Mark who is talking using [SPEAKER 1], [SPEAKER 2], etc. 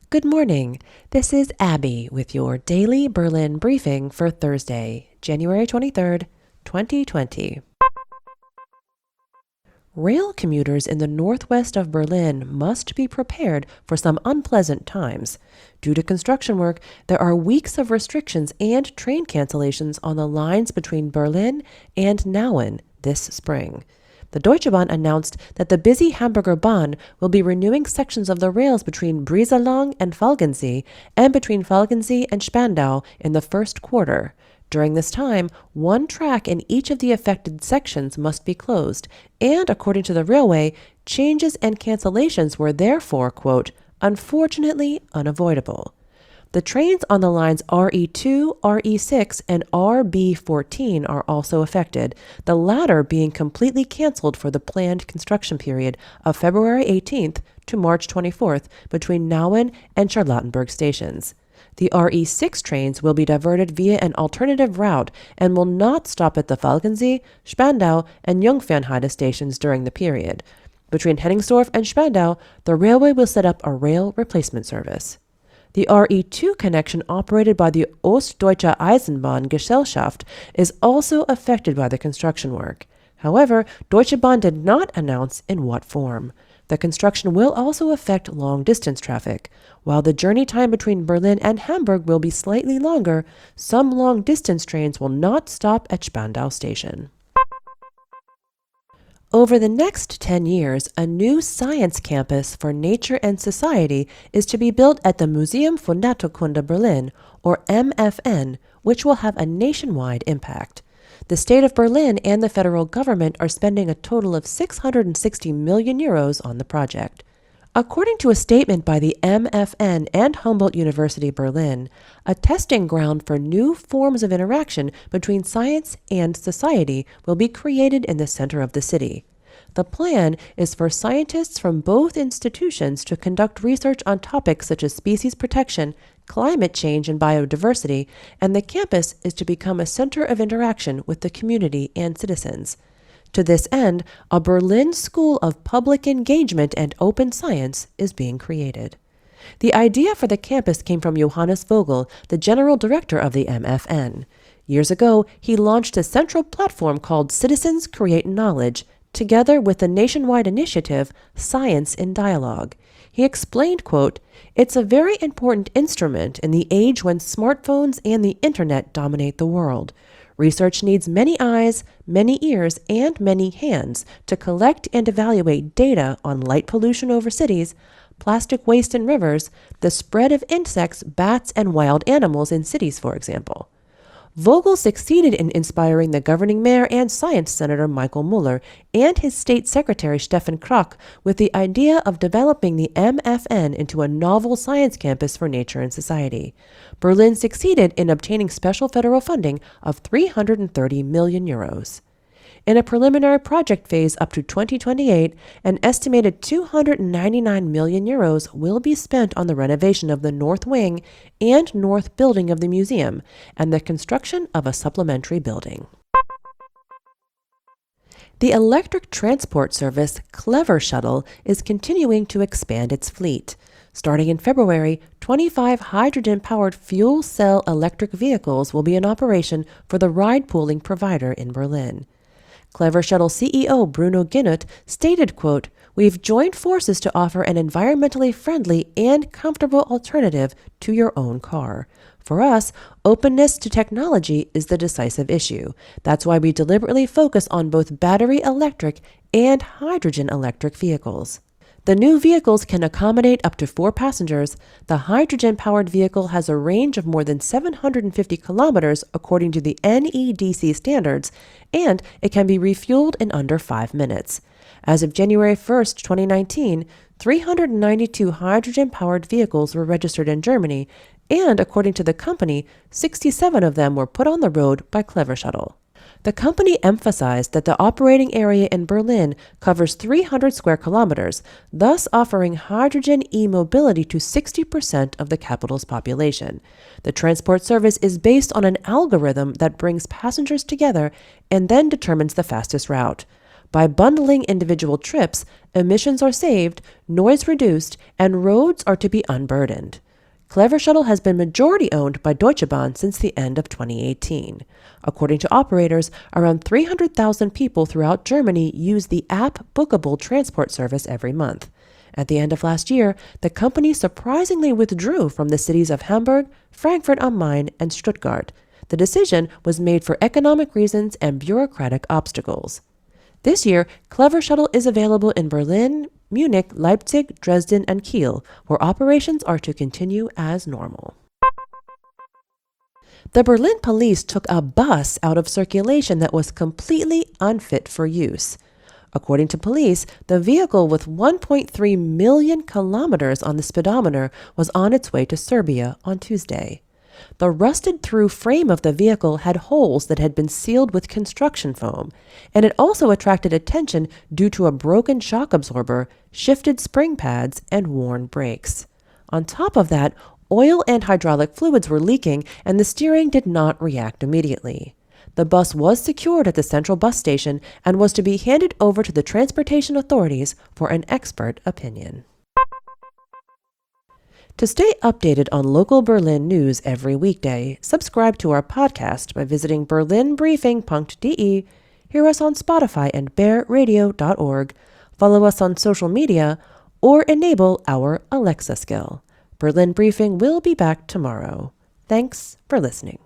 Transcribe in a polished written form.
[SPEAKER 1] Good morning. This is Abby with your daily Berlin briefing for Thursday, January 23rd, 2020. Rail commuters in the northwest of Berlin must be prepared for some unpleasant times. Due to construction work, there are weeks of restrictions and train cancellations on the lines between Berlin and Nauen this spring. The Deutsche Bahn announced that the busy Hamburger Bahn will be renewing sections of the rails between Brieselang and Falkensee and between Falkensee and Spandau in the first quarter. During this time, one track in each of the affected sections must be closed, and according to the railway, changes and cancellations were therefore, quote, unfortunately unavoidable. The trains on the lines RE2, RE6, and RB14 are also affected, the latter being completely canceled for the planned construction period of February 18th to March 24th between Nauen and Charlottenburg stations. The RE6 trains will be diverted via an alternative route and will not stop at the Falkensee, Spandau, and Jungfernheide stations during the period. Between Henningsdorf and Spandau, the railway will set up a rail replacement service. The RE2 connection operated by the Ostdeutsche Eisenbahngesellschaft is also affected by the construction work. However, Deutsche Bahn did not announce in what form. The construction will also affect long-distance traffic. While the journey time between Berlin and Hamburg will be slightly longer, some long-distance trains will not stop at Spandau station. Over the next 10 years, a new science campus for nature and society is to be built at the Museum für Naturkunde Berlin, or MFN, which will have a nationwide impact. The state of Berlin and the federal government are spending a total of 660 million euros on the project. According to a statement by the MFN and Humboldt University Berlin, a testing ground for new forms of interaction between science and society will be created in the center of the city. The plan is for scientists from both institutions to conduct research on topics such as species protection, climate change, and biodiversity, and the campus is to become a center of interaction with the community and citizens. To this end, a Berlin School of Public Engagement and Open Science is being created. The idea for the campus came from Johannes Vogel, the general director of the MFN. Years ago, he launched a central platform called Citizens Create Knowledge, together with the nationwide initiative Science in Dialogue. He explained, quote, "It's a very important instrument in the age when smartphones and the internet dominate the world. Research needs many eyes, many ears, and many hands to collect and evaluate data on light pollution over cities, plastic waste in rivers, the spread of insects, bats, and wild animals in cities, for example." Vogel succeeded in inspiring the governing mayor and science senator Michael Muller and his state secretary Stefan Krach with the idea of developing the MFN into a novel science campus for nature and society. Berlin succeeded in obtaining special federal funding of 330 million euros. In a preliminary project phase up to 2028, an estimated 299 million euros will be spent on the renovation of the north wing and north building of the museum and the construction of a supplementary building. The electric transport service Clever Shuttle is continuing to expand its fleet. Starting in February, 25 hydrogen-powered fuel cell electric vehicles will be in operation for the ride-pooling provider in Berlin. Clever Shuttle CEO Bruno Ginnert stated, quote, "We've joined forces to offer an environmentally friendly and comfortable alternative to your own car. For us, openness to technology is the decisive issue. That's why we deliberately focus on both battery electric and hydrogen electric vehicles." The new vehicles can accommodate up to 4 passengers. The hydrogen-powered vehicle has a range of more than 750 kilometers according to the NEDC standards, and it can be refueled in under 5 minutes. As of January 1st, 2019, 392 hydrogen-powered vehicles were registered in Germany, and according to the company, 67 of them were put on the road by Clever Shuttle. The company emphasized that the operating area in Berlin covers 300 square kilometers, thus offering hydrogen e-mobility to 60% of the capital's population. The transport service is based on an algorithm that brings passengers together and then determines the fastest route. By bundling individual trips, emissions are saved, noise reduced, and roads are to be unburdened. Clever Shuttle has been majority owned by Deutsche Bahn since the end of 2018. According to operators, around 300,000 people throughout Germany use the app bookable transport service every month. At the end of last year, the company surprisingly withdrew from the cities of Hamburg, Frankfurt am Main, and Stuttgart. The decision was made for economic reasons and bureaucratic obstacles. This year, Clever Shuttle is available in Berlin, Munich, Leipzig, Dresden, and Kiel, where operations are to continue as normal. The Berlin police took a bus out of circulation that was completely unfit for use. According to police, the vehicle with 1.3 million kilometers on the speedometer was on its way to Serbia on Tuesday. The rusted-through frame of the vehicle had holes that had been sealed with construction foam, and it also attracted attention due to a broken shock absorber, shifted spring pads, and worn brakes. On top of that, oil and hydraulic fluids were leaking, and the steering did not react immediately. The bus was secured at the central bus station and was to be handed over to the transportation authorities for an expert opinion. To stay updated on local Berlin news every weekday, subscribe to our podcast by visiting berlinbriefing.de, hear us on Spotify and bearradio.org, follow us on social media, or enable our Alexa skill. Berlin Briefing will be back tomorrow. Thanks for listening.